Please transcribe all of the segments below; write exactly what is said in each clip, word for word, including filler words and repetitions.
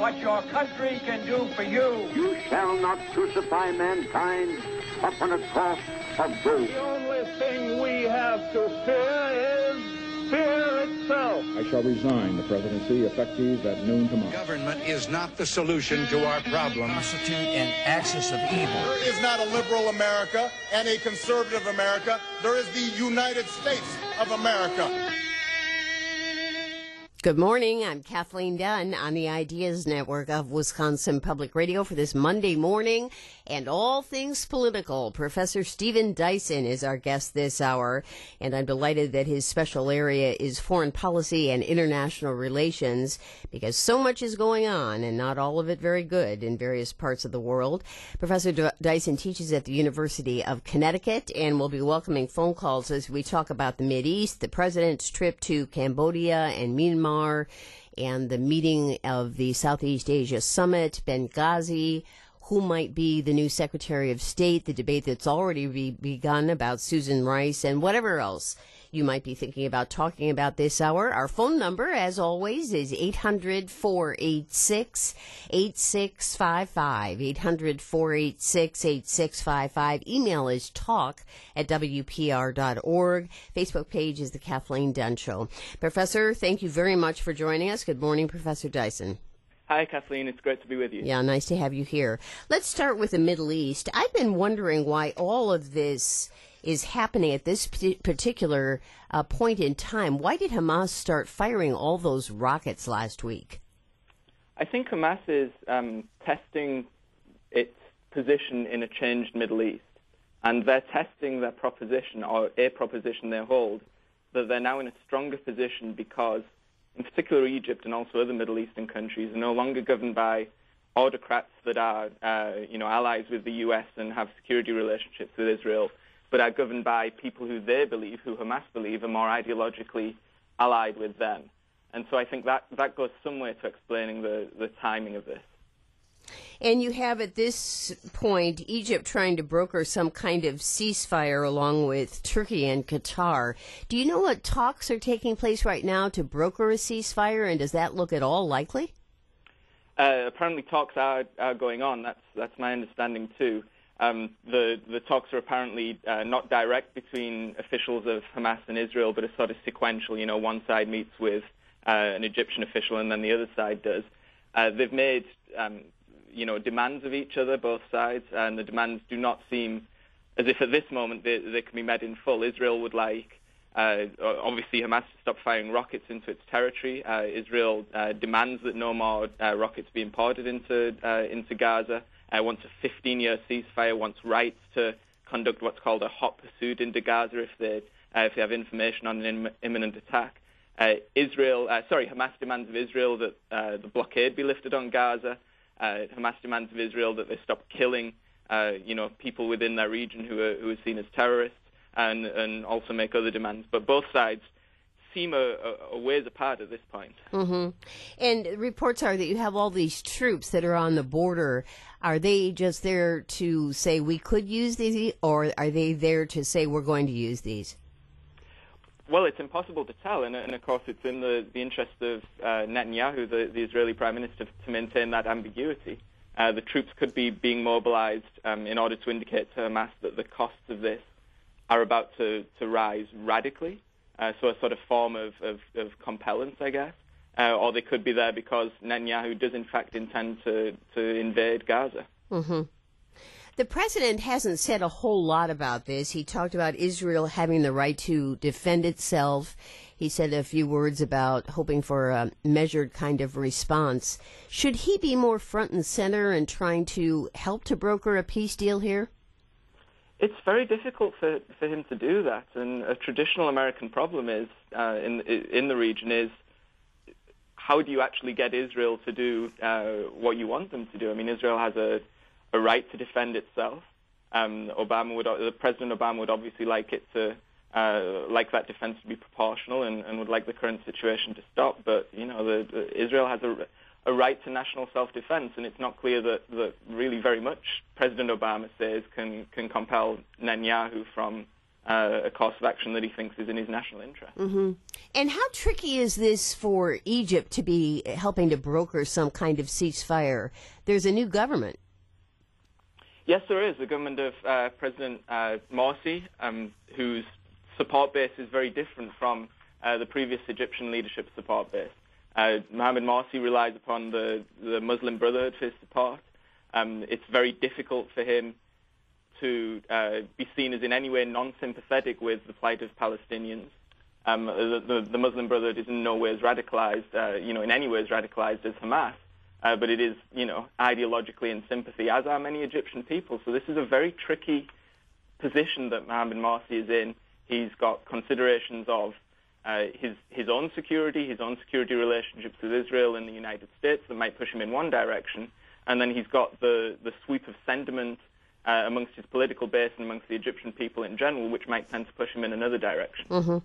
what your country can do for you. You shall not crucify mankind upon a cross of gold. The only thing we have to fear is fear itself. I shall resign the presidency effective at noon tomorrow. Government is not the solution to our problems. Constitute an axis of evil. There is not a liberal America and a conservative America. There is the United States of America. Good morning. I'm Kathleen Dunn on the Ideas Network of Wisconsin Public Radio for this Monday morning and all things political. Professor Steven Dyson is our guest this hour, and I'm delighted that his special area is foreign policy and international relations because so much is going on and not all of it very good in various parts of the world. Professor D- Dyson teaches at the University of Connecticut and will be welcoming phone calls as we talk about the Mideast, the president's trip to Cambodia and Myanmar, and the meeting of the Southeast Asia Summit, Benghazi, who might be the new Secretary of State, the debate that's already be- begun about Susan Rice, and whatever else you might be thinking about talking about this hour. Our phone number, as always, is eight hundred, four eight six, eight six five five, eight hundred, four eight six, eight six five five. Email is talk at W P R dot org. Facebook page is The Kathleen Dunn Show. Professor, thank you very much for joining us. Good morning, Professor Dyson. Hi, Kathleen. It's great to be with you. Yeah, nice to have you here. Let's start with the Middle East. I've been wondering why all of this is happening at this particular uh, point in time. Why did Hamas start firing all those rockets last week? I think Hamas is um, testing its position in a changed Middle East, and they're testing their proposition, or a proposition they hold, that they're now in a stronger position because, in particular, Egypt and also other Middle Eastern countries are no longer governed by autocrats that are, uh, you know, allies with the U S and have security relationships with Israel, but are governed by people who they believe, who Hamas believe, are more ideologically allied with them. And so I think that, that goes some way to explaining the, the timing of this. And you have at this point Egypt trying to broker some kind of ceasefire along with Turkey and Qatar. Do you know what talks are taking place right now to broker a ceasefire, and does that look at all likely? Uh, apparently talks are, are going on. That's, that's my understanding too. Um, the, the talks are apparently uh, not direct between officials of Hamas and Israel, but are sort of sequential. You know, one side meets with uh, an Egyptian official and then the other side does. Uh, they've made, um, you know, demands of each other, both sides, and the demands do not seem as if at this moment they, they can be met in full. Israel would like, uh, obviously, Hamas to stop firing rockets into its territory. Uh, Israel uh, demands that no more uh, rockets be imported into uh, into Gaza. Uh, wants a fifteen-year ceasefire, wants rights to conduct what's called a hot pursuit into Gaza if they uh, if they have information on an Im- imminent attack. Uh, Israel, uh, sorry, Hamas demands of Israel that uh, the blockade be lifted on Gaza. Uh, Hamas demands of Israel that they stop killing, uh, you know, people within their region who are who are seen as terrorists, and and also make other demands. But both sides seem a, a, a ways apart at this point. Mm-hmm. And reports are that you have all these troops that are on the border. Are they just there to say we could use these, or are they there to say we're going to use these? Well, it's impossible to tell, and, and of course it's in the, the interest of uh, Netanyahu, the, the Israeli Prime Minister, to maintain that ambiguity. Uh, the troops could be being mobilized um, in order to indicate to Hamas that the costs of this are about to, to rise radically. Uh, so a sort of form of, of, of compellence, I guess. Uh, or they could be there because Netanyahu does in fact intend to, to invade Gaza. Mm-hmm. The president hasn't said a whole lot about this. He talked about Israel having the right to defend itself. He said a few words about hoping for a measured kind of response. Should he be more front and center in trying to help to broker a peace deal here? It's very difficult for, for him to do that, and a traditional American problem is uh, in in the region is how do you actually get Israel to do uh, what you want them to do? I mean, Israel has a, a right to defend itself. Um, Obama would, the President Obama would obviously like it to uh, like that defense to be proportional, and, and would like the current situation to stop. But you know, the, the, Israel has a a right to national self-defense, and it's not clear that, that really very much President Obama says can, can compel Netanyahu from uh, a course of action that he thinks is in his national interest. Mm-hmm. And how tricky is this for Egypt to be helping to broker some kind of ceasefire? There's a new government. Yes, there is. The government of uh, President uh, Morsi, um, whose support base is very different from uh, the previous Egyptian leadership support base. Uh, Mohamed Morsi relies upon the, the Muslim Brotherhood for his support. Um, it's very difficult for him to uh, be seen as in any way non-sympathetic with the plight of Palestinians. Um, the, the, the Muslim Brotherhood is in no ways radicalized, uh, you know, in any ways radicalized as Hamas. Uh, but it is, you know, ideologically in sympathy, as are many Egyptian people. So this is a very tricky position that Mohamed Morsi is in. He's got considerations of uh, his his own security, his own security relationships with Israel and the United States that might push him in one direction, and then he's got the, the sweep of sentiment uh, amongst his political base and amongst the Egyptian people in general, which might tend to push him in another direction. Mm-hmm.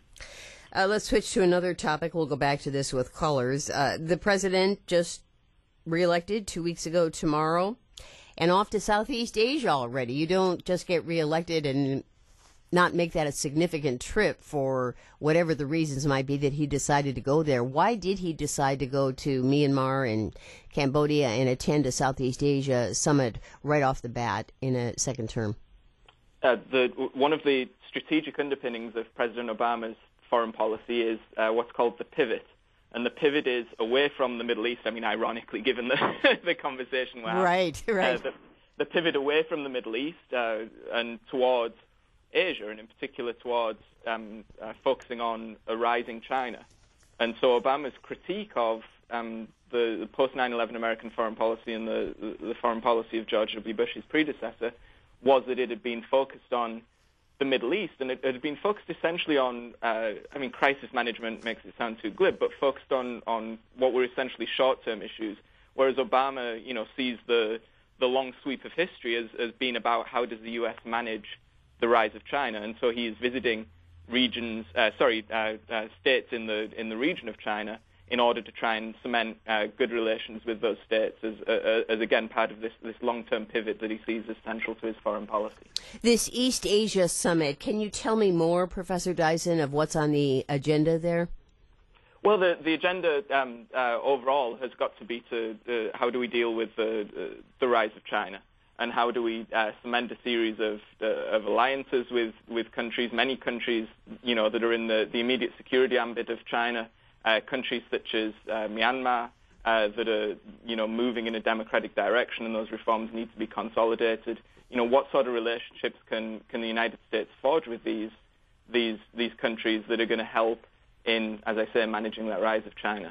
Uh, let's switch to another topic. We'll go back to this with callers. Uh, the president just reelected two weeks ago tomorrow, and off to Southeast Asia already. You don't just get reelected and not make that a significant trip for whatever the reasons might be that he decided to go there. Why did he decide to go to Myanmar and Cambodia and attend a Southeast Asia summit right off the bat in a second term? Uh, the, one of the strategic underpinnings of President Obama's foreign policy is uh, what's called the pivot. And the pivot is away from the Middle East. I mean, ironically, given the the conversation we're having. Right, right. Uh, the, the pivot away from the Middle East uh, and towards Asia, and in particular towards um, uh, focusing on a rising China. And so Obama's critique of um, the, the post nine eleven American foreign policy and the, the, the foreign policy of George W. Bush's predecessor was that it had been focused on the Middle East, and it, it had been focused essentially on, uh, I mean, crisis management makes it sound too glib, but focused on, on what were essentially short-term issues, whereas Obama, you know, sees the the long sweep of history as, as being about how does the U S manage the rise of China, and so he is visiting regions, uh, sorry, uh, uh, states in the in the region of China in order to try and cement uh, good relations with those states as, uh, as again, part of this, this long-term pivot that he sees as central to his foreign policy. This East Asia Summit, can you tell me more, Professor Dyson, of what's on the agenda there? Well, the, the agenda um, uh, overall has got to be to uh, how do we deal with the, uh, the rise of China, and how do we uh, cement a series of, uh, of alliances with, with countries, many countries, you know, that are in the, the immediate security ambit of China, Uh, countries such as uh, Myanmar uh, that are, you know, moving in a democratic direction, and those reforms need to be consolidated. You know, what sort of relationships can, can the United States forge with these these these countries that are going to help in, as I say, managing that rise of China?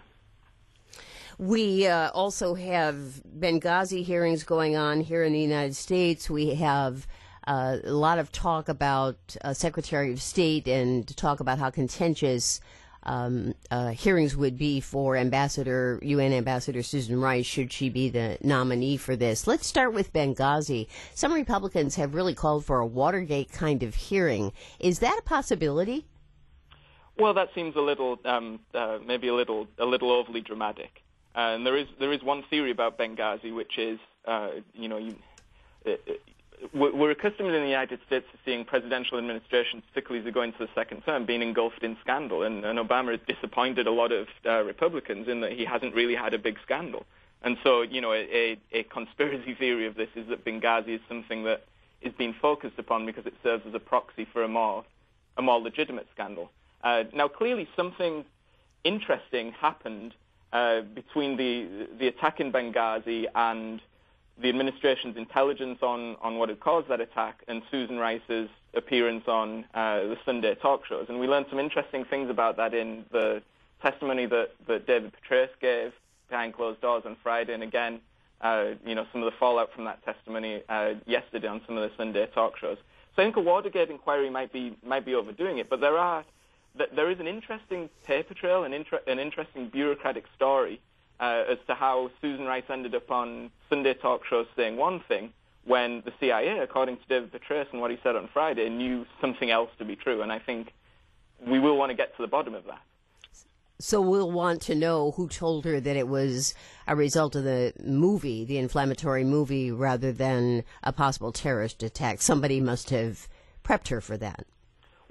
We uh, also have Benghazi hearings going on here in the United States. We have uh, a lot of talk about uh, Secretary of State and talk about how contentious Um, uh, hearings would be for Ambassador, U N Ambassador Susan Rice, should she be the nominee for this. Let's start with Benghazi. Some Republicans have really called for a Watergate kind of hearing. Is that a possibility? Well, that seems a little, um, uh, maybe a little, a little overly dramatic. Uh, and there is there is one theory about Benghazi, which is, uh, you know, you, uh, we're accustomed in the United States to seeing presidential administrations, particularly as they go into the second term, being engulfed in scandal. And, and Obama has disappointed a lot of uh, Republicans in that he hasn't really had a big scandal. And so, you know, a, a conspiracy theory of this is that Benghazi is something that is being focused upon because it serves as a proxy for a more, a more legitimate scandal. Uh, now, clearly something interesting happened uh, between the, the attack in Benghazi and the administration's intelligence on, on what had caused that attack, and Susan Rice's appearance on uh, the Sunday talk shows. And we learned some interesting things about that in the testimony that, that David Petraeus gave behind closed doors on Friday, and again, uh, you know, some of the fallout from that testimony uh, yesterday on some of the Sunday talk shows. So I think a Watergate inquiry might be might be overdoing it, but there are there is an interesting paper trail, an, inter- an interesting bureaucratic story Uh, as to how Susan Rice ended up on Sunday talk shows saying one thing when the C I A, according to David Petraeus and what he said on Friday, knew something else to be true. And I think we will want to get to the bottom of that. So we'll want to know who told her that it was a result of the movie, the inflammatory movie, rather than a possible terrorist attack. Somebody must have prepped her for that.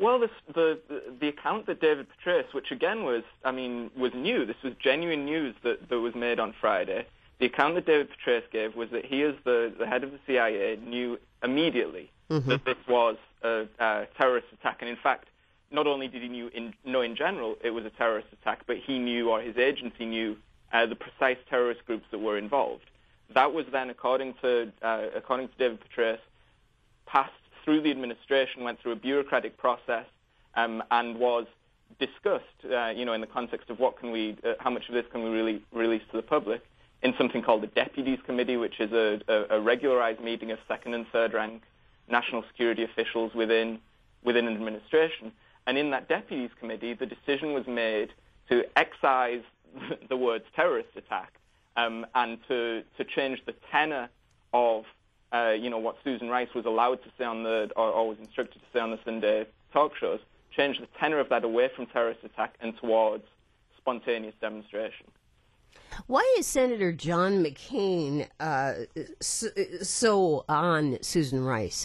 Well, this, the, the the account that David Petraeus, which again was, I mean, was new. This was genuine news that, that was made on Friday. The account that David Petraeus gave was that he, as the, the head of the C I A, knew immediately mm-hmm. that this was a, a terrorist attack. And in fact, not only did he knew in, know in general it was a terrorist attack, but he knew, or his agency knew, uh, the precise terrorist groups that were involved. That was then, according to uh, according to David Petraeus, passed through the administration, went through a bureaucratic process, um, and was discussed, uh, you know, in the context of what can we, uh, how much of this can we really release to the public, in something called the Deputies Committee, which is a, a, a regularized meeting of second and third rank national security officials within within an administration. And in that Deputies Committee, the decision was made to excise the words terrorist attack um, and to, to change the tenor of Uh, you know, what Susan Rice was allowed to say on the, or, or was instructed to say on the Sunday talk shows, change the tenor of that away from terrorist attack and towards spontaneous demonstration. Why is Senator John McCain uh, so, so on Susan Rice?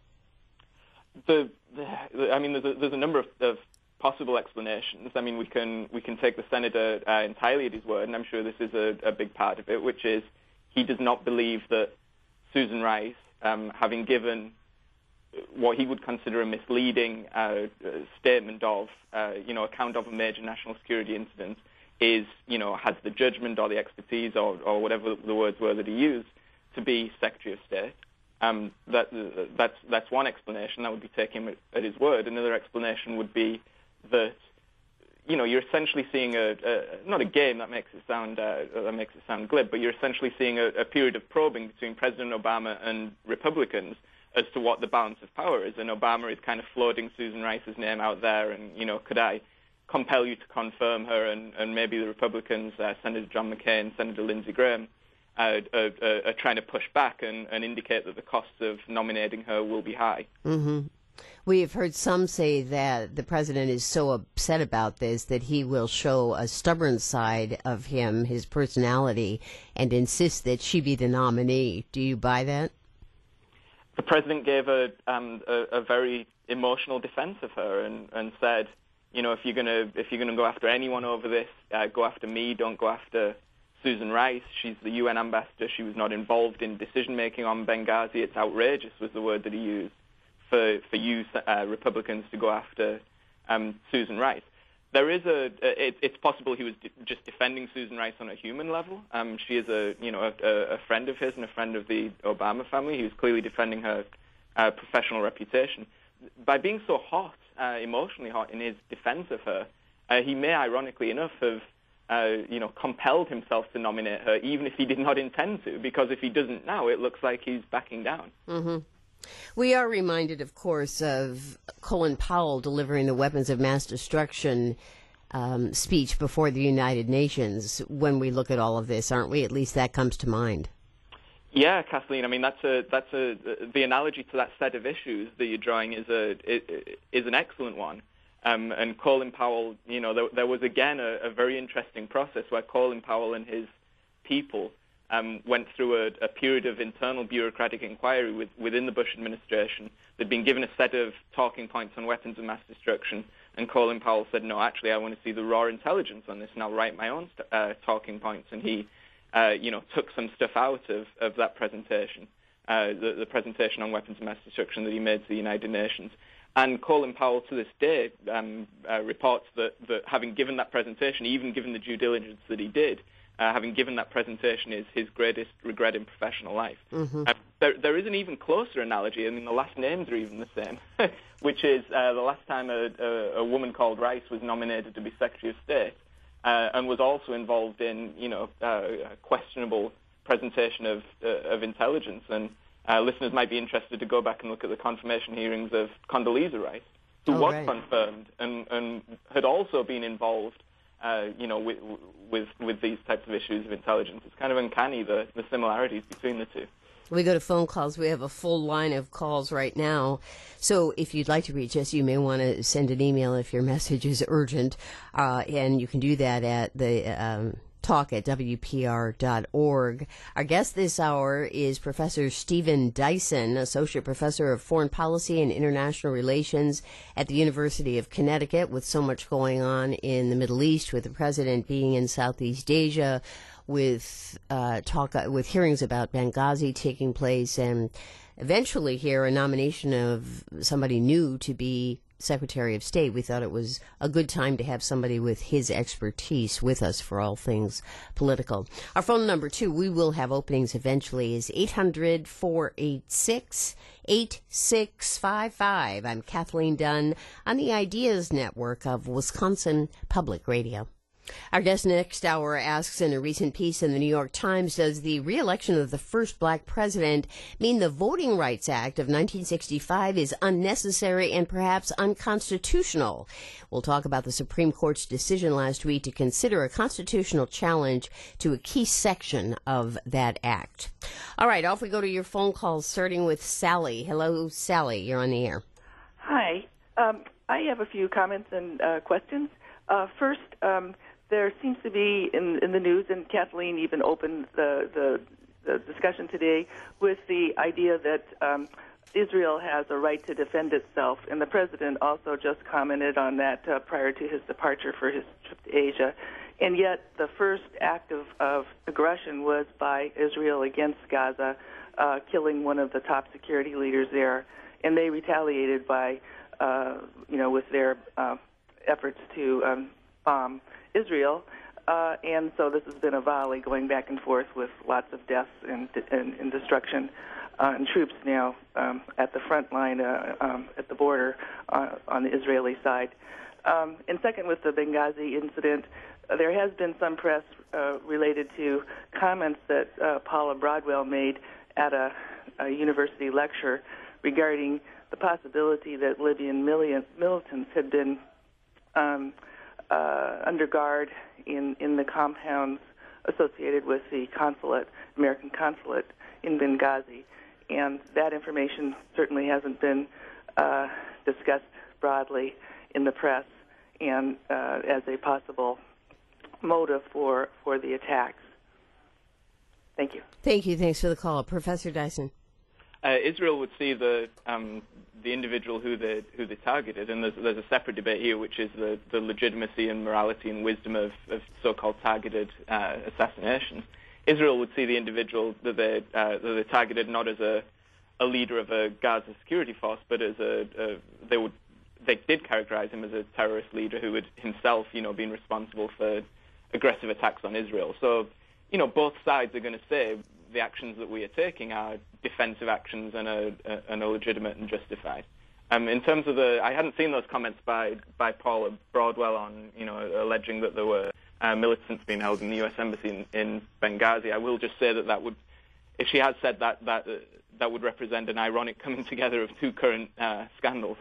The, the I mean, there's a, there's a number of, of possible explanations. I mean, we can we can take the senator uh, entirely at his word, and I'm sure this is a, a big part of it, which is he does not believe that Susan Rice, um, having given what he would consider a misleading uh, statement of, uh, you know, account of a major national security incident, is, you know, has the judgment or the expertise or, or whatever the words were that he used to be Secretary of State. Um, that that's that's one explanation. That would be taking him at, at his word. Another explanation would be that, you know, you're essentially seeing a, a not a game that makes it sound uh, that makes it sound glib, but you're essentially seeing a, a period of probing between President Obama and Republicans as to what the balance of power is. And Obama is kind of floating Susan Rice's name out there, and, you know, could I compel you to confirm her? And, and maybe the Republicans, uh, Senator John McCain, Senator Lindsey Graham, uh, are, are, are trying to push back and, and indicate that the costs of nominating her will be high. Mm-hmm. We have heard some say that the president is so upset about this that he will show a stubborn side of him, his personality, and insist that she be the nominee. Do you buy that? The president gave a um, a, a very emotional defense of her and, and said, you know, if you're gonna if you're gonna go after anyone over this, uh, go after me. Don't go after Susan Rice. She's the U N ambassador. She was not involved in decision making on Benghazi. It's outrageous, was the word that he used. For, for you uh, Republicans to go after um, Susan Rice. There is a, it, it's possible he was d- just defending Susan Rice on a human level. Um, she is a, you know, a, a friend of his and a friend of the Obama family. He was clearly defending her uh, professional reputation. By being so hot, uh, emotionally hot in his defense of her, uh, he may, ironically enough, have, uh, you know, compelled himself to nominate her, even if he did not intend to, because if he doesn't now, it looks like he's backing down. Mm-hmm. We are reminded, of course, of Colin Powell delivering the weapons of mass destruction um, speech before the United Nations when we look at all of this, aren't we? At least that comes to mind. Yeah, Kathleen. I mean, that's a that's a the analogy to that set of issues that you're drawing is a is an excellent one. Um, and Colin Powell, you know, there, there was again a, a very interesting process where Colin Powell and his people Um, went through a, a period of internal bureaucratic inquiry with, within the Bush administration. They'd been given a set of talking points on weapons of mass destruction, and Colin Powell said, no, actually, I want to see the raw intelligence on this, and I'll write my own uh, talking points. And he, uh, you know, took some stuff out of, of that presentation, uh, the, the presentation on weapons of mass destruction that he made to the United Nations. And Colin Powell, to this day, um, uh, reports that, that having given that presentation, even given the due diligence that he did, Uh, having given that presentation is his greatest regret in professional life. Mm-hmm. Uh, there, there is an even closer analogy. I mean, the last names are even the same, which is uh, the last time a, a, a woman called Rice was nominated to be Secretary of State uh, and was also involved in, you know, uh, a questionable presentation of, uh, of intelligence. And uh, listeners might be interested to go back and look at the confirmation hearings of Condoleezza Rice, who oh, was right. confirmed and, and had also been involved Uh, you know, with, with with these types of issues of intelligence. It's kind of uncanny, the, the similarities between the two. We go to phone calls. We have a full line of calls right now. So if you'd like to reach us, you may want to send an email if your message is urgent. Uh, and you can do that at the um, talk at W P R dot org. Our guest this hour is Professor Stephen Dyson, Associate Professor of Foreign Policy and International Relations at the University of Connecticut. With so much going on in the Middle East, with the president being in Southeast Asia, with uh, talk with hearings about Benghazi taking place, and eventually here a nomination of somebody new to be Secretary of State, we thought it was a good time to have somebody with his expertise with us for all things political. Our phone number, too, we will have openings eventually, is eight hundred, four eight six, eight six five five. I'm Kathleen Dunn on the Ideas Network of Wisconsin Public Radio. Our guest next hour asks, in a recent piece in the New York Times, does the re-election of the first black president mean the Voting Rights Act of nineteen sixty-five is unnecessary and perhaps unconstitutional? We'll talk about the Supreme Court's decision last week to consider a constitutional challenge to a key section of that act. All right, off we go to your phone calls, starting with Sally. Hello, Sally. You're on the air. Hi. Um, I have a few comments and uh, questions. Uh, first, um, there seems to be in, in the news, and Kathleen even opened the, the, the discussion today with the idea that um, Israel has a right to defend itself, and the president also just commented on that uh, prior to his departure for his trip to Asia. And yet the first act of, of aggression was by Israel against Gaza, uh, killing one of the top security leaders there, and they retaliated by, uh, you know, with their uh, efforts to um, bomb Israel, uh, and so this has been a volley going back and forth with lots of deaths and, and, and destruction, uh, and troops now um, at the front line, uh, um, at the border uh, on the Israeli side. Um, and second, with the Benghazi incident, uh, there has been some press uh, related to comments that uh, Paula Broadwell made at a, a university lecture regarding the possibility that Libyan militants had been um, Uh, under guard in, in the compounds associated with the consulate, American consulate in Benghazi. And that information certainly hasn't been uh, discussed broadly in the press and uh, as a possible motive for, for the attacks. Thank you. Thank you. Thanks for the call. Professor Dyson. Uh, Israel would see the um, the individual who they who they targeted, and there's there's a separate debate here, which is the, the legitimacy and morality and wisdom of, of so-called targeted uh, assassinations. Israel would see the individual that they uh, that they targeted not as a a leader of a Gaza security force, but as a, a they would they did characterize him as a terrorist leader who had himself, you know, been responsible for aggressive attacks on Israel. So, you know, both sides are going to say the actions that we are taking are defensive actions and are, uh, and are legitimate and justified. Um, in terms of the, I hadn't seen those comments by by Paula Broadwell on, you know, alleging that there were uh, militants being held in the U S Embassy in, in Benghazi. I will just say that that would, if she has said that, that uh, that would represent an ironic coming together of two current uh, scandals.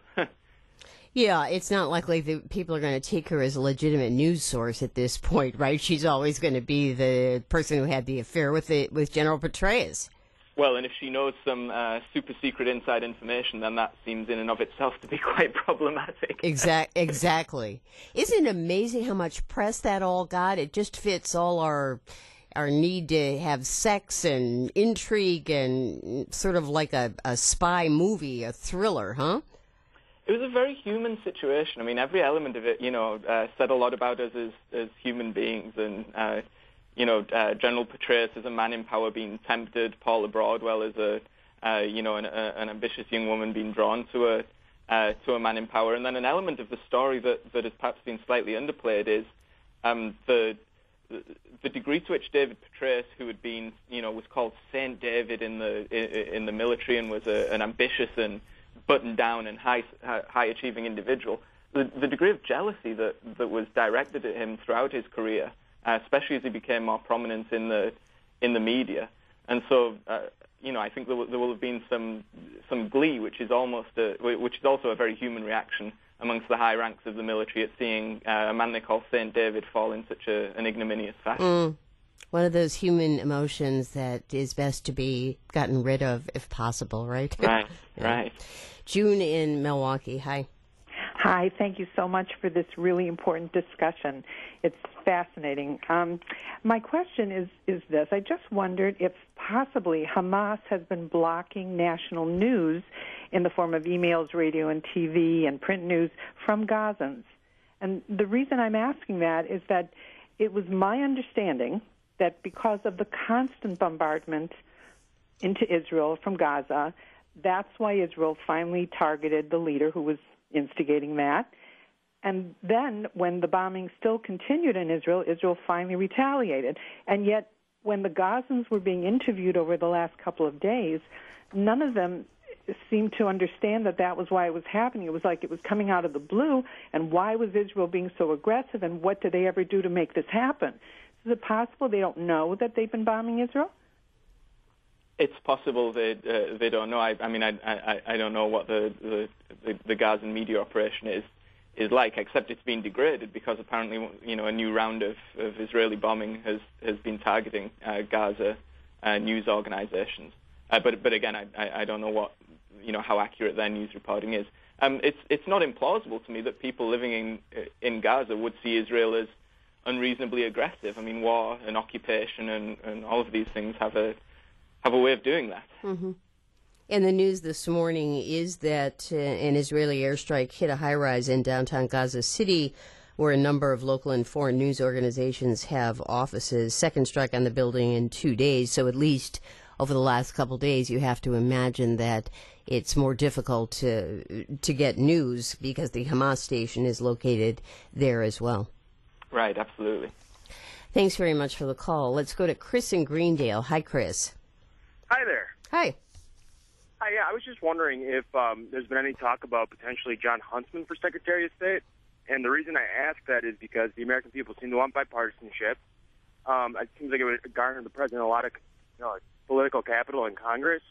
Yeah, it's not likely that people are going to take her as a legitimate news source at this point, right? She's always going to be the person who had the affair with the, with General Petraeus. Well, and if she knows some uh, super secret inside information, then that seems in and of itself to be quite problematic. Exact, exactly. Isn't it amazing how much press that all got? It just fits all our our need to have sex and intrigue and sort of like a, a spy movie, a thriller, huh? It was a very human situation. I mean, every element of it, you know, uh, said a lot about us as, as human beings. And, uh, you know, uh, General Petraeus as a man in power being tempted, Paula Broadwell as a, uh, you know, an, a, an ambitious young woman being drawn to a uh, to a man in power. And then an element of the story that, that has perhaps been slightly underplayed is um, the the degree to which David Petraeus, who had been, you know, was called Saint David in the in, in the military and was a, an ambitious and buttoned down and high high achieving individual, the, the degree of jealousy that, that was directed at him throughout his career, uh, especially as he became more prominent in the in the media. And so, uh, you know, I think there will, there will have been some some glee, which is almost a, which is also a very human reaction amongst the high ranks of the military at seeing uh, a man they call Saint David fall in such a, an ignominious fashion. Mm. One of those human emotions that is best to be gotten rid of if possible, right? Right, yeah. right. June in Milwaukee, hi. Hi, thank you so much for this really important discussion. It's fascinating. Um, my question is, is this. I just wondered if possibly Hamas has been blocking national news in the form of emails, radio, and T V and print news from Gazans. And the reason I'm asking that is that it was my understanding that because of the constant bombardment into Israel from Gaza, that's why Israel finally targeted the leader who was instigating that. And then when the bombing still continued in Israel, Israel finally retaliated. And yet when the Gazans were being interviewed over the last couple of days, none of them seemed to understand that that was why it was happening. It was like it was coming out of the blue, and why was Israel being so aggressive, and what did they ever do to make this happen? Is it possible they don't know that they've been bombing Israel? It's possible they uh, they don't know. I, I mean, I, I I don't know what the the, the the Gazan media operation is is like, except it's been degraded because apparently, you know, a new round of, of Israeli bombing has has been targeting uh, Gaza uh, news organizations. Uh, but but again, I, I I don't know what you know how accurate their news reporting is. Um, it's it's not implausible to me that people living in in Gaza would see Israel as unreasonably aggressive. I mean, war and occupation and, and all of these things have a have a way of doing that. Mm-hmm. And the news this morning is that uh, an Israeli airstrike hit a high-rise in downtown Gaza City, where a number of local and foreign news organizations have offices. Second strike on the building in two days, so at least over the last couple of days, you have to imagine that it's more difficult to to get news because the Hamas station is located there as well. Right, absolutely. Thanks very much for the call. Let's go to Chris in Greendale. Hi, Chris. Hi there. Hi. Hi, yeah, I was just wondering if um, there's been any talk about potentially John Huntsman for Secretary of State. And the reason I ask that is because the American people seem to want bipartisanship. Um, it seems like it would garner the president a lot of you know, political capital in Congress.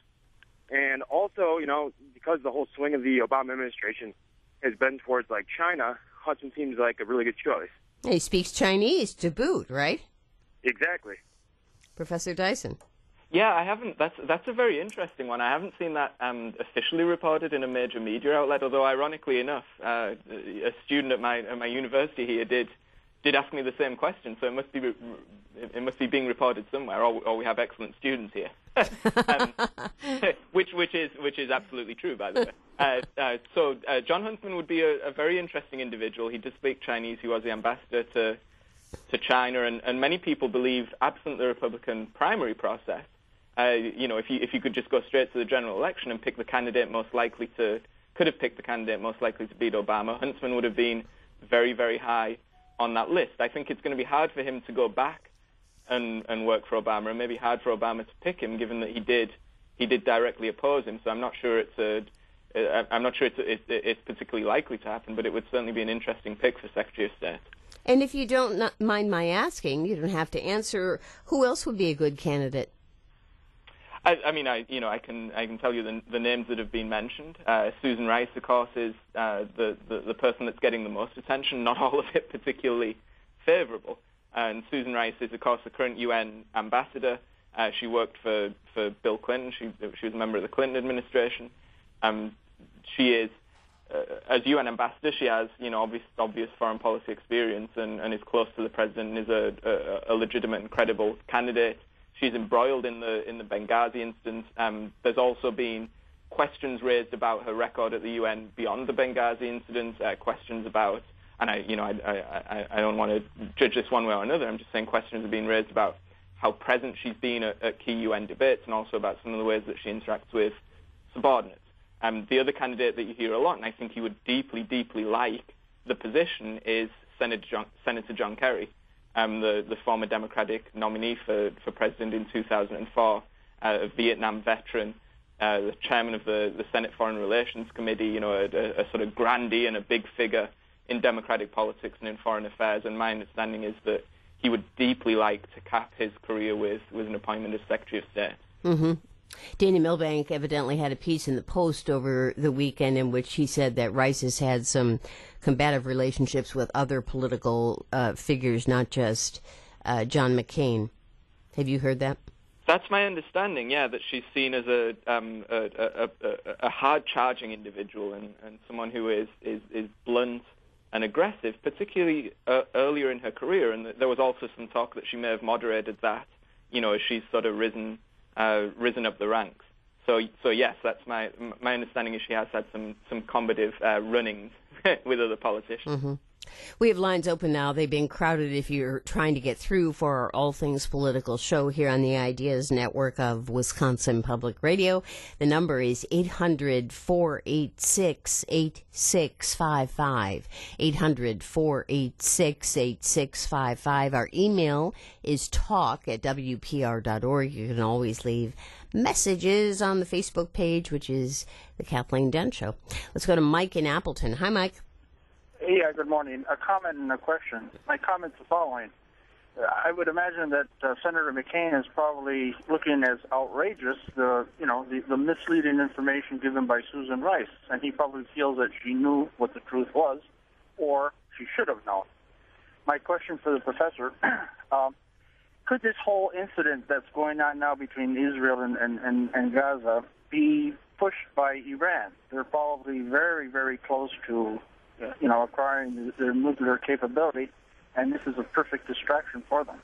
And also, you know, because the whole swing of the Obama administration has been towards, like, China, Huntsman seems like a really good choice. He speaks Chinese to boot, right? Exactly. Professor Dyson. Yeah, I haven't. That's that's a very interesting one. I haven't seen that um, officially reported in a major media outlet. Although, ironically enough, uh, a student at my at my university here did did ask me the same question. So it must be it must be being reported somewhere, or, or we have excellent students here, um, which which is which is absolutely true, by the way. Uh, uh, so uh, John Huntsman would be a, a very interesting individual. He does speak Chinese. He was the ambassador to to China, and, and many people believe, absent the Republican primary process, uh, you know, if you if you could just go straight to the general election and pick the candidate most likely to could have picked the candidate most likely to beat Obama, Huntsman would have been very, very high on that list. I think it's going to be hard for him to go back and, and work for Obama, and maybe hard for Obama to pick him, given that he did he did directly oppose him. So I'm not sure it's a I'm not sure it's, it's, it's particularly likely to happen, but it would certainly be an interesting pick for Secretary of State. And if you don't not mind my asking, you don't have to answer, who else would be a good candidate? I, I mean, I you know I can I can tell you the, the names that have been mentioned. Uh, Susan Rice, of course, is uh, the, the the person that's getting the most attention. Not all of it particularly favorable. And Susan Rice is, of course, the current U N ambassador. Uh, she worked for, for Bill Clinton. She she was a member of the Clinton administration. Um, she is, uh, as U N ambassador, she has, you know, obvious, obvious foreign policy experience and, and is close to the president and is a, a, a legitimate and credible candidate. She's embroiled in the in the Benghazi incident. Um, there's also been questions raised about her record at the U N beyond the Benghazi incident. Uh, questions about, and I, you know, I, I, I don't want to judge this one way or another. I'm just saying questions have been raised about how present she's been at, at key U N debates, and also about some of the ways that she interacts with subordinates. Um, the other candidate that you hear a lot, and I think he would deeply, deeply like the position, is Senator John, Senator John Kerry, um, the, the former Democratic nominee for, for president in two thousand four, uh, a Vietnam veteran, uh, the chairman of the, the Senate Foreign Relations Committee, you know, a, a, a sort of grandee and a big figure in democratic politics and in foreign affairs. And my understanding is that he would deeply like to cap his career with, with an appointment as Secretary of State. Mm-hmm. Dana Milbank evidently had a piece in the Post over the weekend in which he said that Rice has had some combative relationships with other political uh, figures, not just uh, John McCain. Have you heard that? That's my understanding, yeah, that she's seen as a um, a, a, a, a hard-charging individual and, and someone who is, is, is blunt and aggressive, particularly uh, earlier in her career. And there was also some talk that she may have moderated that, you know, as she's sort of risen uh, risen up the ranks. So, so yes, that's my my understanding is she has had some, some combative uh, runnings with other politicians. Mm-hmm. We have lines open now. They've been crowded if you're trying to get through for our All Things Political show here on the Ideas Network of Wisconsin Public Radio. The number is eight hundred, four eight six, eight six five five. eight hundred, four eight six, eight six five five. Our email is talk at w p r dot org. You can always leave messages on the Facebook page, which is The Kathleen Dunn Show. Let's go to Mike in Appleton. Hi, Mike. Yeah, good morning. A comment and a question. My comment's the following. I would imagine that uh, Senator McCain is probably looking as outrageous the you know the, the misleading information given by Susan Rice, and he probably feels that she knew what the truth was, or she should have known. My question for the professor: um, could this whole incident that's going on now between Israel and, and, and, and Gaza be pushed by Iran? They're probably very, very close to you know, acquiring their nuclear capability, and this is a perfect distraction for them.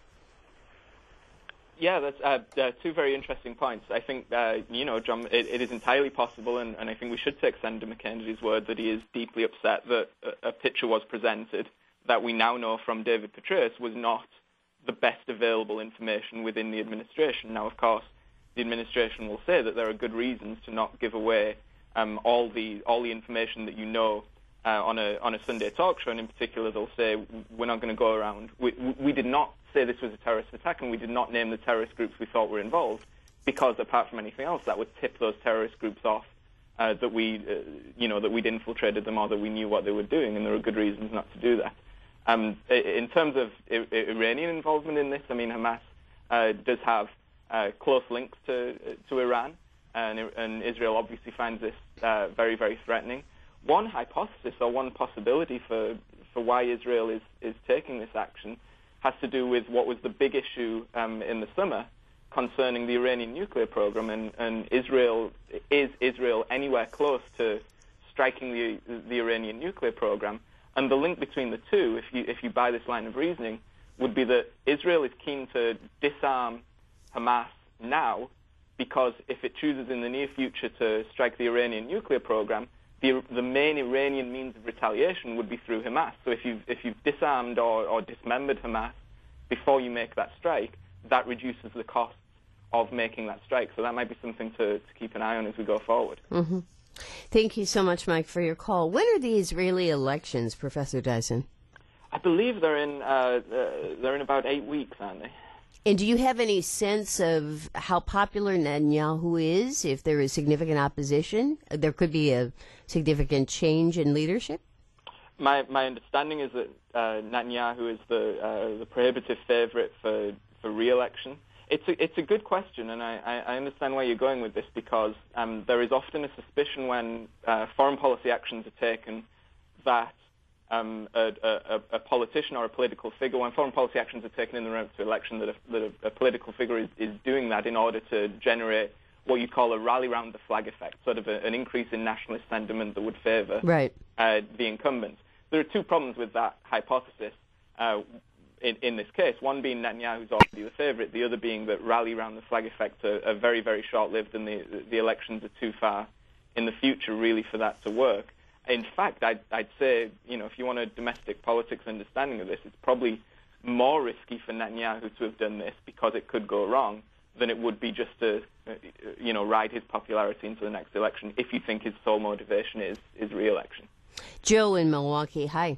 Yeah, that's uh, uh, two very interesting points. I think, uh, you know, John, it, it is entirely possible, and, and I think we should take Senator McCain at his word that he is deeply upset that a, a picture was presented that we now know from David Petraeus was not the best available information within the administration. Now, of course, the administration will say that there are good reasons to not give away um, all the all the information that you know Uh, on a on a Sunday talk show, and in particular, they'll say we're not going to go around. We, we did not say this was a terrorist attack, and we did not name the terrorist groups we thought were involved, because apart from anything else, that would tip those terrorist groups off uh, that we, uh, you know, that we'd infiltrated them or that we knew what they were doing, and there are good reasons not to do that. Um, in terms of I- Iranian involvement in this, I mean, Hamas uh, does have uh, close links to to Iran, and, and Israel obviously finds this uh, very, very threatening. One hypothesis or one possibility for, for why Israel is, is taking this action has to do with what was the big issue um, in the summer concerning the Iranian nuclear program, and, and Israel is Israel anywhere close to striking the the Iranian nuclear program? And the link between the two, if you if you buy this line of reasoning, would be that Israel is keen to disarm Hamas now, because if it chooses in the near future to strike the Iranian nuclear program, The, the main Iranian means of retaliation would be through Hamas. So if you've, if you've disarmed or, or dismembered Hamas before you make that strike, that reduces the costs of making that strike. So that might be something to, to keep an eye on as we go forward. Mm-hmm. Thank you so much, Mike, for your call. When are the Israeli elections, Professor Dyson? I believe they're in, uh, uh, they're in about eight weeks, aren't they? And do you have any sense of how popular Netanyahu is, if there is significant opposition? There could be a significant change in leadership? My my understanding is that uh, Netanyahu is the uh, the prohibitive favorite for, for re-election. It's a, it's a good question, and I, I understand where you're going with this, because um, there is often a suspicion when uh, foreign policy actions are taken that Um, a, a, a politician or a political figure, when foreign policy actions are taken in the run up to election, that, a, that a, a political figure is, is doing that in order to generate what you call a rally round the flag effect, sort of a, an increase in nationalist sentiment that would favour right. uh, the incumbents. There are two problems with that hypothesis uh, in, in this case, one being Netanyahu's already the favourite, the other being that rally round the flag effects are, are very, very short-lived, and the, the elections are too far in the future really for that to work. In fact, I'd, I'd say, you know, if you want a domestic politics understanding of this, it's probably more risky for Netanyahu to have done this, because it could go wrong, than it would be just to, you know, ride his popularity into the next election, if you think his sole motivation is, is re-election. Joe in Milwaukee, hi.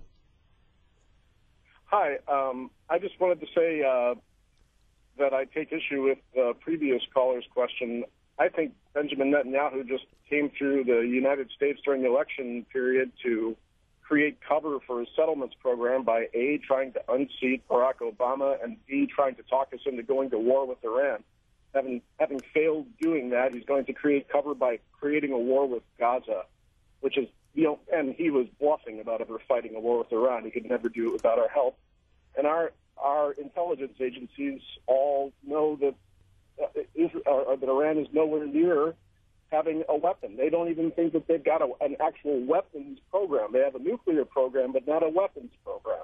Hi. Um, I just wanted to say uh, that I take issue with the previous caller's question. I think Benjamin Netanyahu just came through the United States during the election period to create cover for his settlements program by A, trying to unseat Barack Obama, and B, trying to talk us into going to war with Iran. Having, having failed doing that, he's going to create cover by creating a war with Gaza, which is, you know, and he was bluffing about ever fighting a war with Iran. He could never do it without our help. And our, our intelligence agencies all know that uh, Israel, or that Iran is nowhere near having a weapon. They don't even think that they've got a, an actual weapons program. They have a nuclear program, but not a weapons program.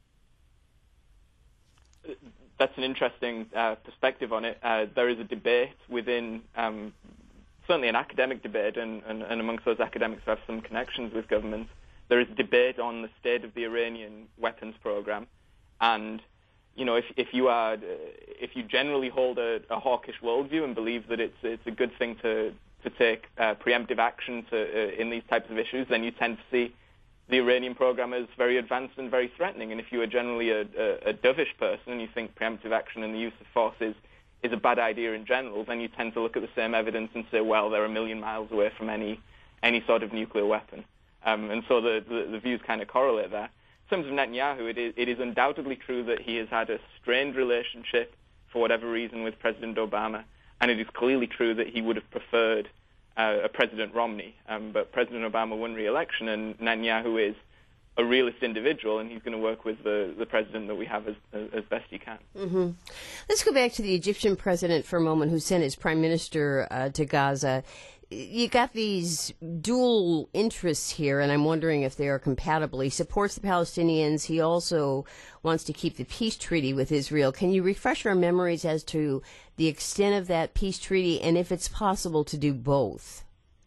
That's an interesting uh, perspective on it. Uh, there is a debate within, um, certainly an academic debate, and, and, and amongst those academics who have some connections with governments, there is a debate on the state of the Iranian weapons program. And, you know, if, if you are, if you generally hold a, a hawkish worldview and believe that it's it's a good thing to to take uh, preemptive action to, uh, in these types of issues, then you tend to see the Iranian program as very advanced and very threatening. And if you are generally a, a, a dovish person and you think preemptive action and the use of force is, is a bad idea in general, then you tend to look at the same evidence and say, well, they're a million miles away from any any sort of nuclear weapon. Um, and so the, the, the views kind of correlate there. In terms of Netanyahu, it is, it is undoubtedly true that he has had a strained relationship, for whatever reason, with President Obama, and it is clearly true that he would have preferred uh, a President Romney. Um, but President Obama won re-election, and Netanyahu is a realist individual, and he's going to work with the, the president that we have as, as best he can. Mm-hmm. Let's go back to the Egyptian president for a moment, who sent his prime minister uh, to Gaza. You got these dual interests here, and I'm wondering if they are compatible. He supports the Palestinians. He also wants to keep the peace treaty with Israel. Can you refresh our memories as to the extent of that peace treaty and if it's possible to do both?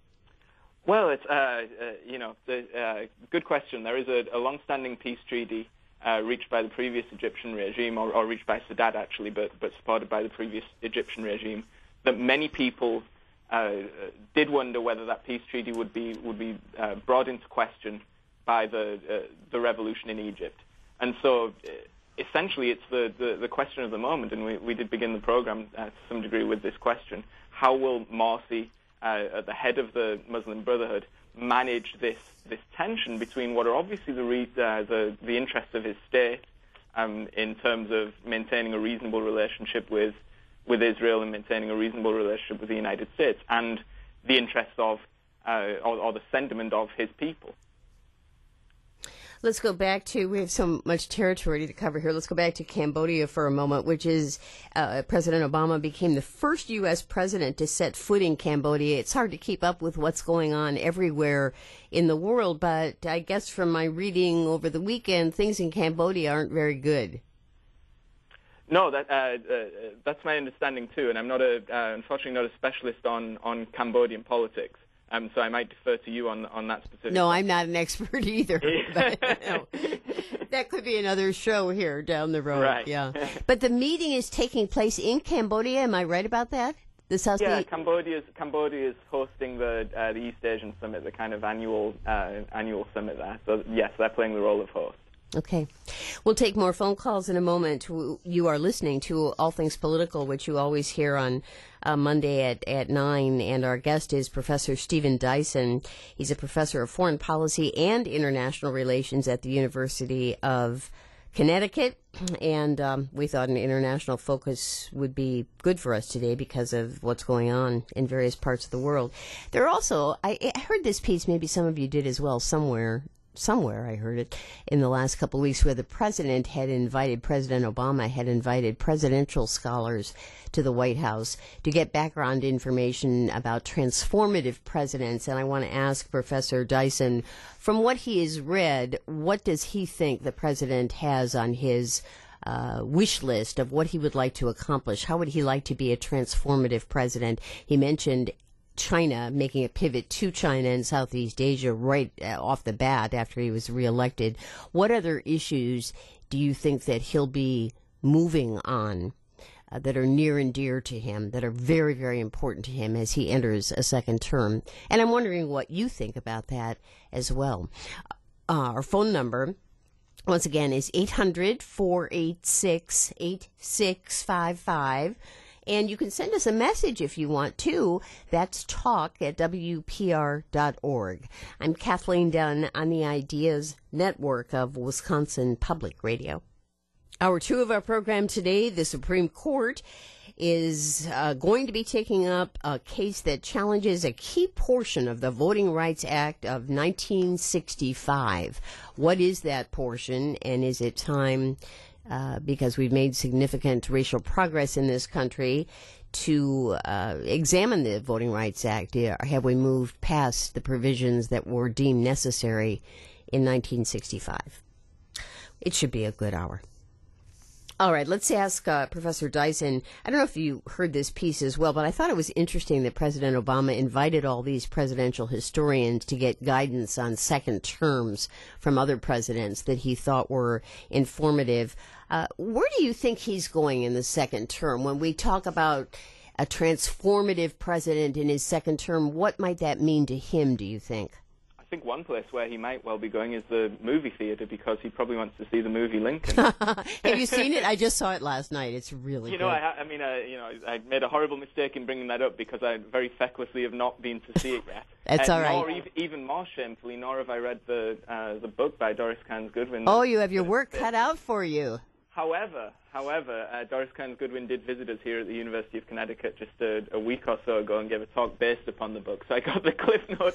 Well, it's, uh, uh, you know, the, uh, good question. There is a, a long-standing peace treaty uh, reached by the previous Egyptian regime, or, or reached by Sadat, actually, but, but supported by the previous Egyptian regime, that many people Uh, did wonder whether that peace treaty would be would be uh, brought into question by the uh, the revolution in Egypt. And so uh, essentially it's the, the, the question of the moment, and we, we did begin the program uh, to some degree with this question. How will Morsi, uh, at the head of the Muslim Brotherhood, manage this this tension between what are obviously the re- uh, the, the interests of his state um, in terms of maintaining a reasonable relationship with with Israel and maintaining a reasonable relationship with the United States, and the interests of, uh, or, or the sentiment of his people. Let's go back to, we have so much territory to cover here. Let's go back to Cambodia for a moment, which is uh, President Obama became the first U S president to set foot in Cambodia. It's hard to keep up with what's going on everywhere in the world, but I guess from my reading over the weekend, things in Cambodia aren't very good. No, that uh, uh, that's my understanding too, and I'm not a uh, unfortunately not a specialist on, on Cambodian politics, um, so I might defer to you on on that specific. No, I'm not an expert either. But, no. That could be another show here down the road. Right. Yeah, but the meeting is taking place in Cambodia. Am I right about that? The South. Yeah, Cambodia is Cambodia is hosting the uh, the East Asian Summit, the kind of annual uh, annual summit there. So yes, they're playing the role of host. Okay. We'll take more phone calls in a moment. You are listening to All Things Political, which you always hear on uh, Monday at, at nine, and our guest is Professor Stephen Dyson. He's a professor of foreign policy and international relations at the University of Connecticut, and um, we thought an international focus would be good for us today because of what's going on in various parts of the world. There are also, I, I heard this piece, maybe some of you did as well, somewhere, somewhere I heard it in the last couple of weeks, where the president had invited, President Obama had invited presidential scholars to the White House to get background information about transformative presidents. And I want to ask Professor Dyson, from what he has read, what does he think the president has on his uh, wish list of what he would like to accomplish? How would he like to be a transformative president? He mentioned China, making a pivot to China and Southeast Asia right off the bat after he was reelected. What other issues do you think that he'll be moving on uh, that are near and dear to him, that are very, very important to him as he enters a second term? And I'm wondering what you think about that as well. Uh, our phone number, once again, is eight hundred, four eight six, eight six five five. And you can send us a message if you want to. That's talk at W P R dot org. I'm Kathleen Dunn on the Ideas Network of Wisconsin Public Radio. Hour two of our program today, the Supreme Court is uh, going to be taking up a case that challenges a key portion of the Voting Rights Act of nineteen sixty-five. What is that portion, and is it time uh, because we've made significant racial progress in this country, to uh, examine the Voting Rights Act? Have we moved past the provisions that were deemed necessary in nineteen sixty-five? It should be a good hour. All right, let's ask uh, Professor Dyson. I don't know if you heard this piece as well, but I thought it was interesting that President Obama invited all these presidential historians to get guidance on second terms from other presidents that he thought were informative. Uh, where do you think he's going in the second term? When we talk about a transformative president in his second term, what might that mean to him, do you think? I think one place where he might well be going is the movie theater, because he probably wants to see the movie Lincoln. Have you seen it? I just saw it last night. It's really you good. know, I, I mean, uh, you know, I made a horrible mistake in bringing that up because I very fecklessly have not been to see it yet. That's uh, all right. Nor even, even more shamefully, nor have I read the uh, the book by Doris Kearns Goodwin. Oh, you have your work cut out for you. However, however, uh, Doris Kearns Goodwin did visit us here at the University of Connecticut just a, a week or so ago and gave a talk based upon the book. So I got the Cliff Notes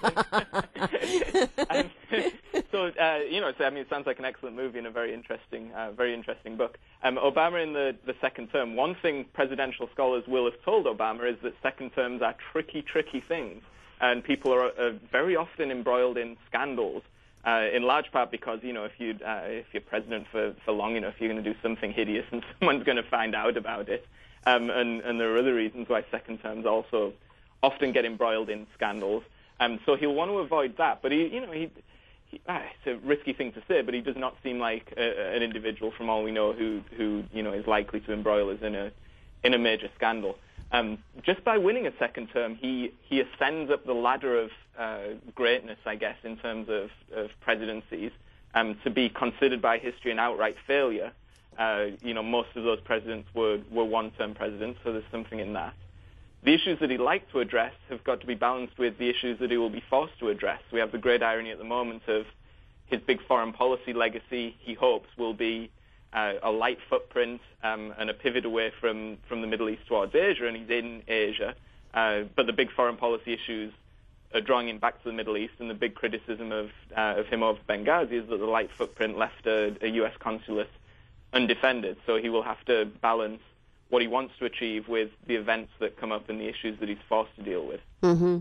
version. and, so, uh, you know, so, I mean, it sounds like an excellent movie and a very interesting, uh, very interesting book. Um, Obama in the, the second term. One thing presidential scholars will have told Obama is that second terms are tricky, tricky things, and people are uh, very often embroiled in scandals. Uh, in large part because, you know, if, you, uh, if you're president for, for long enough, you're going to do something hideous and someone's going to find out about it. Um, and, and there are other reasons why second terms also often get embroiled in scandals. Um, so he'll want to avoid that. But, he, you know, he, he, ah, it's a risky thing to say, but he does not seem like a, an individual, from all we know, who, who, you know, is likely to embroil us in a, in a major scandal. Um, just by winning a second term, he, he ascends up the ladder of uh, greatness, I guess, in terms of, of presidencies, um, to be considered by history an outright failure. Uh, you know, most of those presidents were, were one-term presidents, so there's something in that. The issues that he'd like to address have got to be balanced with the issues that he will be forced to address. We have the great irony at the moment of his big foreign policy legacy, he hopes, will be Uh, a light footprint um, and a pivot away from, from the Middle East towards Asia, and he's in Asia. Uh, but the big foreign policy issues are drawing him back to the Middle East, and the big criticism of, uh, of him over Benghazi is that the light footprint left a, a U S consulate undefended. So he will have to balance what he wants to achieve with the events that come up and the issues that he's forced to deal with. Mm-hmm.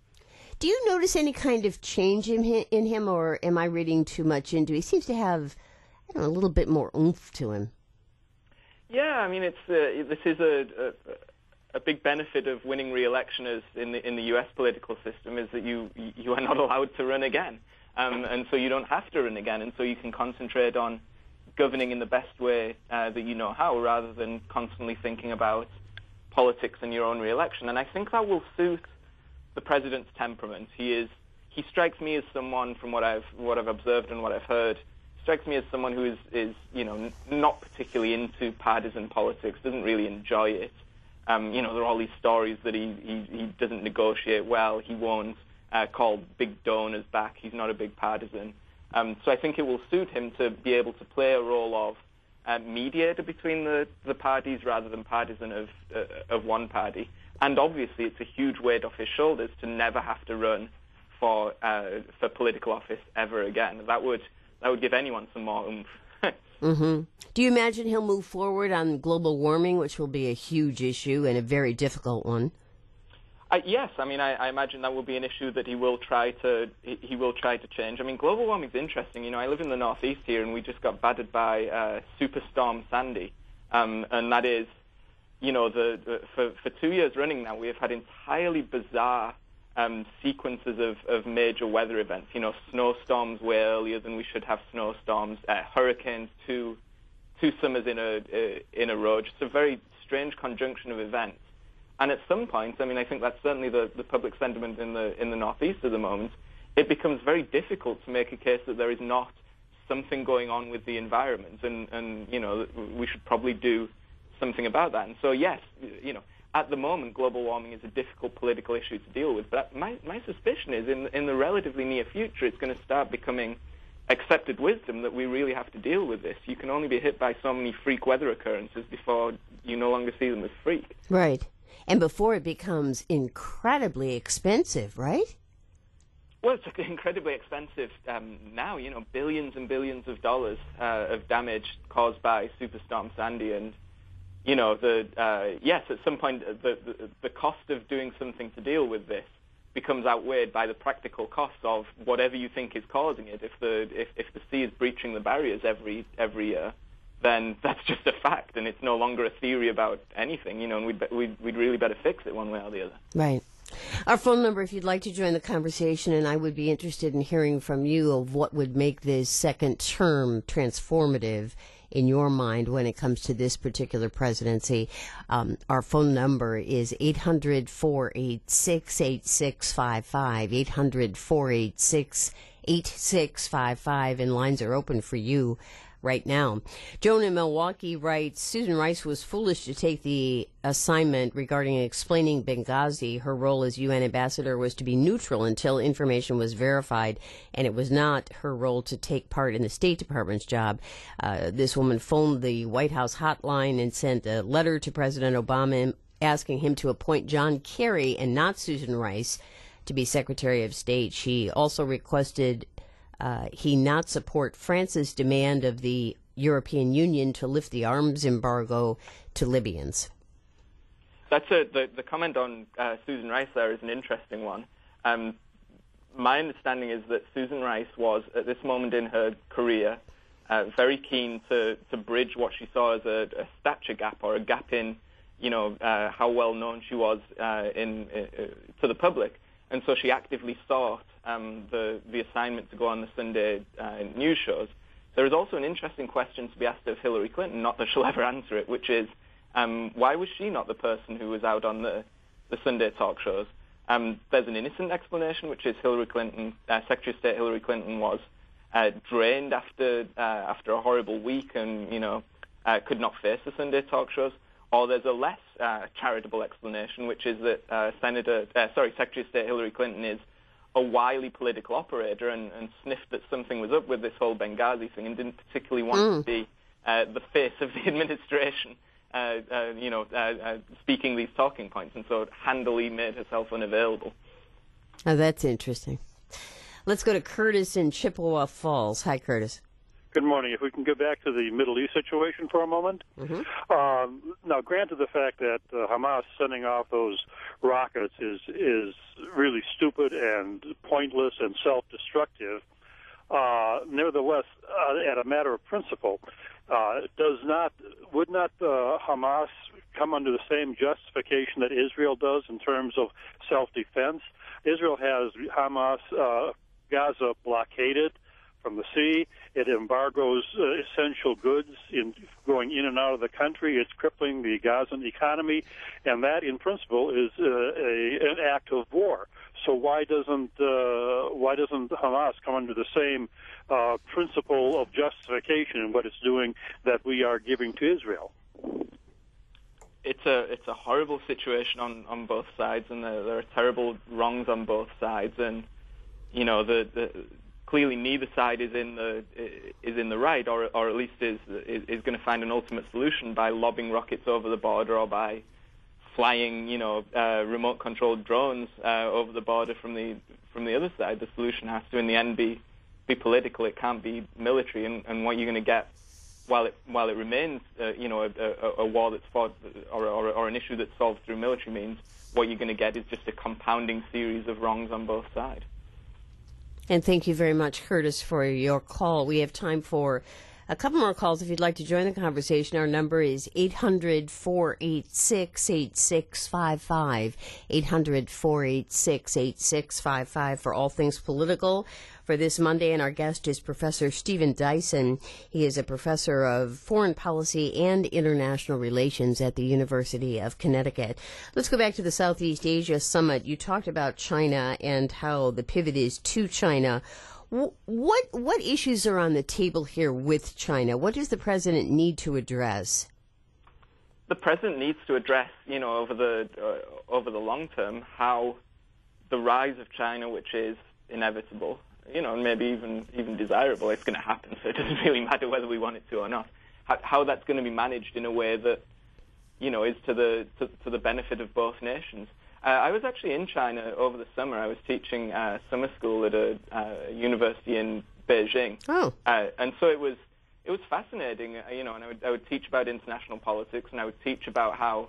Do you notice any kind of change in him, in him, or am I reading too much into it? He seems to have a little bit more oomph to him. Yeah, I mean, it's uh, this is a, a a big benefit of winning re-election as in the in the U S political system is that you you are not allowed to run again, um, and so you don't have to run again, and so you can concentrate on governing in the best way uh, that you know how, rather than constantly thinking about politics and your own re-election. And I think that will suit the president's temperament. He is he strikes me as someone, from what I've what I've observed and what I've heard, strikes me as someone who is, is you know, n- not particularly into partisan politics, doesn't really enjoy it. Um, you know, there are all these stories that he, he, he doesn't negotiate well, he won't uh, call big donors back, he's not a big partisan. Um, so I think it will suit him to be able to play a role of uh, mediator between the, the parties rather than partisan of, uh, of one party. And obviously it's a huge weight off his shoulders to never have to run for, uh, for political office ever again. That would... That would give anyone some more oomph. Mm-hmm. Do you imagine he'll move forward on global warming, which will be a huge issue and a very difficult one? Uh, yes, I mean, I, I imagine that will be an issue that he will try to he, he will try to change. I mean, global warming is interesting. You know, I live in the Northeast here, and we just got battered by uh, Superstorm Sandy, um, and that is, you know, the, the for for two years running now, we have had entirely bizarre Um, sequences of, of major weather events, you know, snowstorms way earlier than we should have snowstorms, uh, hurricanes two, two summers in a uh, in a row, just a very strange conjunction of events. And at some point, I mean, I think that's certainly the, the public sentiment in the in the Northeast at the moment, it becomes very difficult to make a case that there is not something going on with the environment, and, and you know, we should probably do something about that. And so, yes, you know, at the moment, global warming is a difficult political issue to deal with. But my, my suspicion is in, in the relatively near future, it's going to start becoming accepted wisdom that we really have to deal with this. You can only be hit by so many freak weather occurrences before you no longer see them as freak. Right. And before it becomes incredibly expensive, right? Well, it's incredibly expensive um, now, you know, billions and billions of dollars uh, of damage caused by Superstorm Sandy. And, you know, the uh, yes, at some point, the, the, the cost of doing something to deal with this becomes outweighed by the practical cost of whatever you think is causing it. If the if, if the sea is breaching the barriers every every year, then that's just a fact, and it's no longer a theory about anything, you know, and we'd, be, we'd, we'd really better fix it one way or the other. Right. Our phone number, if you'd like to join the conversation, and I would be interested in hearing from you of what would make this second term transformative in your mind when it comes to this particular presidency. Um, our phone number is eight hundred, four eight six, eight six five five, eight hundred, four eight six, eight six five five, and lines are open for you right now. Joan in Milwaukee writes, Susan Rice was foolish to take the assignment regarding explaining Benghazi. Her role as U N ambassador was to be neutral until information was verified, and it was not her role to take part in the State Department's job. Uh, this woman phoned the White House hotline and sent a letter to President Obama asking him to appoint John Kerry and not Susan Rice to be Secretary of State. She also requested Uh, he not support France's demand of the European Union to lift the arms embargo to Libyans. That's a, the, the comment on uh, Susan Rice there is an interesting one. Um, my understanding is that Susan Rice was, at this moment in her career, uh, very keen to, to bridge what she saw as a, a stature gap or a gap in, you know, uh, how well known she was uh, in uh, to the public. And so she actively sought um, the, the assignment to go on the Sunday uh, news shows. There is also an interesting question to be asked of Hillary Clinton, not that she'll ever answer it, which is, um, why was she not the person who was out on the, the Sunday talk shows? Um, there's an innocent explanation, which is Hillary Clinton, uh, Secretary of State Hillary Clinton was uh, drained after uh, after a horrible week and, you know, uh, could not face the Sunday talk shows. Or there's a less uh, charitable explanation, which is that uh, Senator, uh, sorry, Secretary of State Hillary Clinton is a wily political operator and, and sniffed that something was up with this whole Benghazi thing and didn't particularly want mm. to be uh, the face of the administration, uh, uh, you know, uh, uh, speaking these talking points, and so handily made herself unavailable. Oh, that's interesting. Let's go to Curtis in Chippewa Falls. Hi, Curtis. Good morning. If we can go back to the Middle East situation for a moment. Mm-hmm. Um, now, granted the fact that uh, Hamas sending off those rockets is is really stupid and pointless and self-destructive, uh, nevertheless, uh, at a matter of principle, uh, does not would not uh, Hamas come under the same justification that Israel does in terms of self-defense? Israel has Hamas uh, Gaza blockaded from the sea. It embargoes uh, essential goods in going in and out of the country. It's crippling the Gazan economy, and that, in principle, is uh, a, an act of war. So why doesn't uh, why doesn't Hamas come under the same uh, principle of justification in what it's doing that we are giving to Israel? It's a it's a horrible situation on, on both sides, and there, there are terrible wrongs on both sides, and you know the. the Clearly, neither side is in the is in the right, or or at least is is, is going to find an ultimate solution by lobbing rockets over the border, or by flying, you know, uh, remote-controlled drones uh, over the border from the from the other side. The solution has to, in the end, be be political. It can't be military. And, and what you're going to get, while it while it remains, uh, you know, a, a, a war that's fought or, or or an issue that's solved through military means, what you're going to get is just a compounding series of wrongs on both sides. And thank you very much, Curtis, for your call. We have time for a couple more calls. If you'd like to join the conversation, our number is eight hundred, four eight six, eight six five five, eight hundred, four eight six, eight six five five for all things political for this Monday. And our guest is Professor Stephen Dyson. He is a professor of foreign policy and international relations at the University of Connecticut. Let's go back to the Southeast Asia Summit. You talked about China and how the pivot is to China. What what issues are on the table here with China? What does the president need to address? The president needs to address, you know, over the uh, over the long term, how the rise of China, which is inevitable, you know, and maybe even even desirable, it's going to happen. So it doesn't really matter whether we want it to or not. How, how that's going to be managed in a way that, you know, is to the to, to the benefit of both nations. Uh, I was actually in China over the summer. I was teaching uh, summer school at a uh, university in Beijing. Oh. Uh, and so it was it was fascinating, uh, you know, and I would, I would teach about international politics, and I would teach about how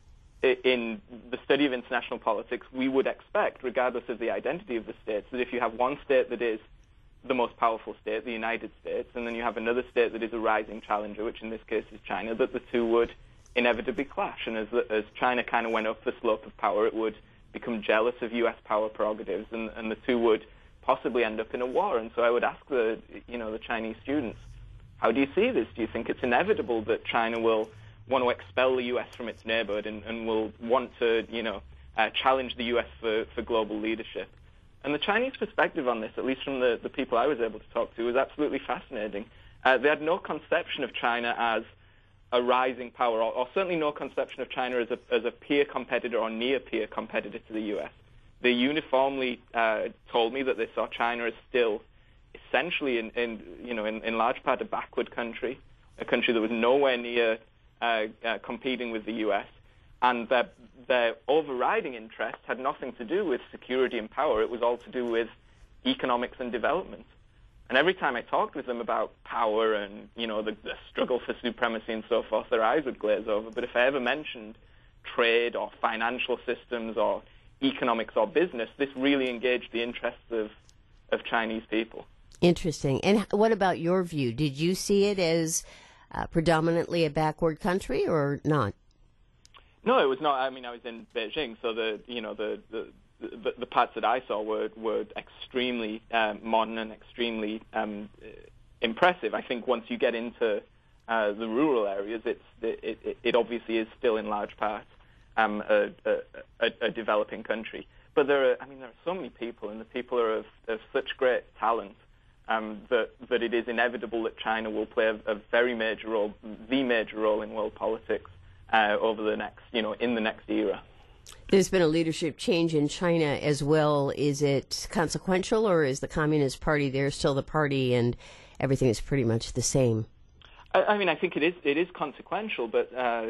i- in the study of international politics, we would expect, regardless of the identity of the states, that if you have one state that is the most powerful state, the United States, and then you have another state that is a rising challenger, which in this case is China, that the two would inevitably clash. And as, as China kind of went up the slope of power, it would become jealous of U S power prerogatives, and, and the two would possibly end up in a war. And so I would ask the, you know, the Chinese students, how do you see this? Do you think it's inevitable that China will want to expel the U S from its neighborhood and, and will want to, you know, uh, challenge the U S for, for global leadership? And the Chinese perspective on this, at least from the, the people I was able to talk to, was absolutely fascinating. Uh, they had no conception of China as a rising power, or, or certainly no conception of China as a, as a peer competitor or near-peer competitor to the U S. They uniformly uh, told me that they saw China as still essentially, in, in you know, in, in large part, a backward country, a country that was nowhere near uh, uh, competing with the U S, and their, their overriding interest had nothing to do with security and power. It was all to do with economics and development. And every time I talked with them about power and, you know, the, the struggle for supremacy and so forth, their eyes would glaze over. But if I ever mentioned trade or financial systems or economics or business, this really engaged the interests of, of Chinese people. Interesting. And what about your view? Did you see it as uh, predominantly a backward country or not? No, it was not. I mean, I was in Beijing, so the, you know, the... the The, the parts that I saw were, were extremely um, modern and extremely um, impressive. I think once you get into uh, the rural areas, it's, it, it, it obviously is still in large part um, a, a, a developing country. But there are, I mean, there are so many people, and the people are of, of such great talent um, that, that it is inevitable that China will play a, a very major role, the major role in world politics uh, over the next, you know, in the next era. There's been a leadership change in China as well. Is it consequential, or is the Communist Party there still the party and everything is pretty much the same? I, I mean, I think it is it is consequential, but uh,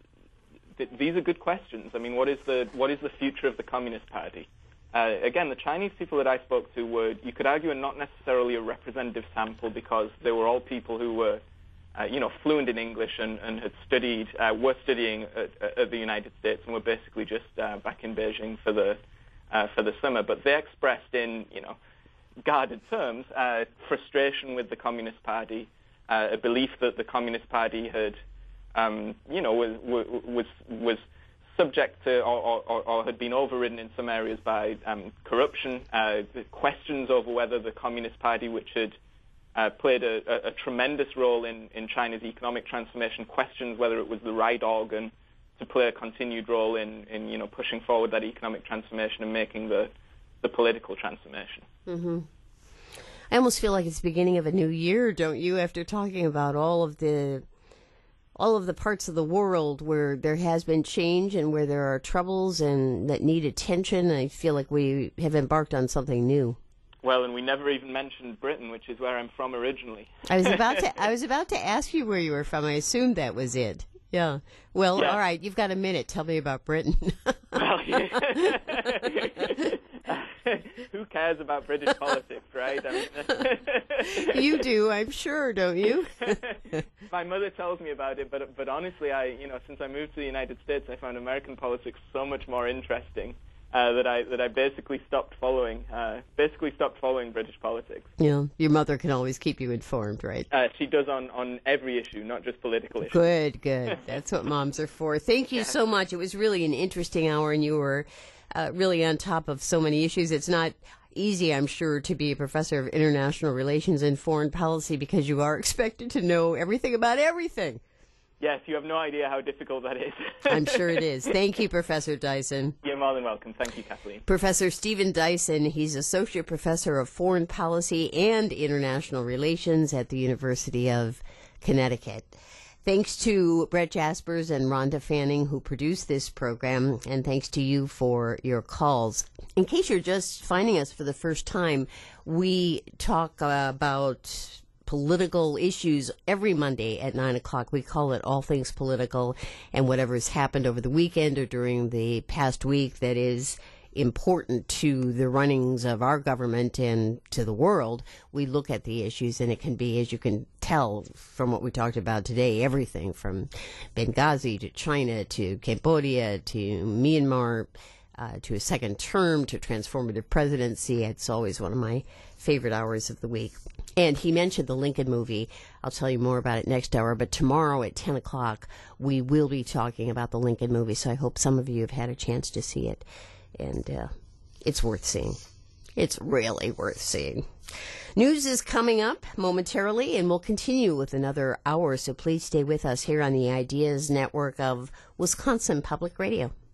th- these are good questions. I mean, what is the what is the future of the Communist Party? Uh, again, the Chinese people that I spoke to were, you could argue, are not necessarily a representative sample because they were all people who were Uh, you know, fluent in English and, and had studied, uh, were studying at, at the United States and were basically just uh, back in Beijing for the uh, for the summer. But they expressed in, you know, guarded terms, uh, frustration with the Communist Party, uh, a belief that the Communist Party had, um, you know, was was was subject to or, or, or had been overridden in some areas by um, corruption. Uh, questions over whether the Communist Party, which had Uh, played a, a, a tremendous role in, in China's economic transformation, questions whether it was the right organ to play a continued role in, in you know, pushing forward that economic transformation and making the, the political transformation. Mm-hmm. I almost feel like it's the beginning of a new year, don't you, after talking about all of the all of the parts of the world where there has been change and where there are troubles and that need attention. I feel like we have embarked on something new. Well, and we never even mentioned Britain, which is where I'm from originally. I was about to I was about to ask you where you were from. I assumed that was it. Yeah. Well, yeah. All right. You've got a minute. Tell me about Britain. Well, yeah. Who cares about British politics, right? I mean, you do, I'm sure, don't you? My mother tells me about it, but but honestly, I you know since I moved to the United States, I found American politics so much more interesting. Uh, that I that I basically stopped following uh, basically stopped following British politics. Yeah, your mother can always keep you informed, right? Uh, she does on, on every issue, not just political issues. Good, good. That's what moms are for. Thank you so much. It was really an interesting hour, and you were uh, really on top of so many issues. It's not easy, I'm sure, to be a professor of international relations and foreign policy because you are expected to know everything about everything. Yes, you have no idea how difficult that is. I'm sure it is. Thank you, Professor Dyson. You're more than welcome. Thank you, Kathleen. Professor Stephen Dyson, he's Associate Professor of Foreign Policy and International Relations at the University of Connecticut. Thanks to Brett Jaspers and Rhonda Fanning, who produced this program, and thanks to you for your calls. In case you're just finding us for the first time, we talk uh, about political issues every Monday at nine o'clock. We call it All Things Political, and whatever's happened over the weekend or during the past week that is important to the runnings of our government and to the world, we look at the issues, and it can be, as you can tell from what we talked about today, everything from Benghazi to China to Cambodia to Myanmar uh, to a second term to transformative presidency. It's always one of my favorite hours of the week. And he mentioned the Lincoln movie. I'll tell you more about it next hour, but tomorrow at ten o'clock we will be talking about the Lincoln movie, so I hope some of you have had a chance to see it. And uh, it's worth seeing. It's really worth seeing. News is coming up momentarily, and we'll continue with another hour, so please stay with us here on the Ideas Network of Wisconsin Public Radio.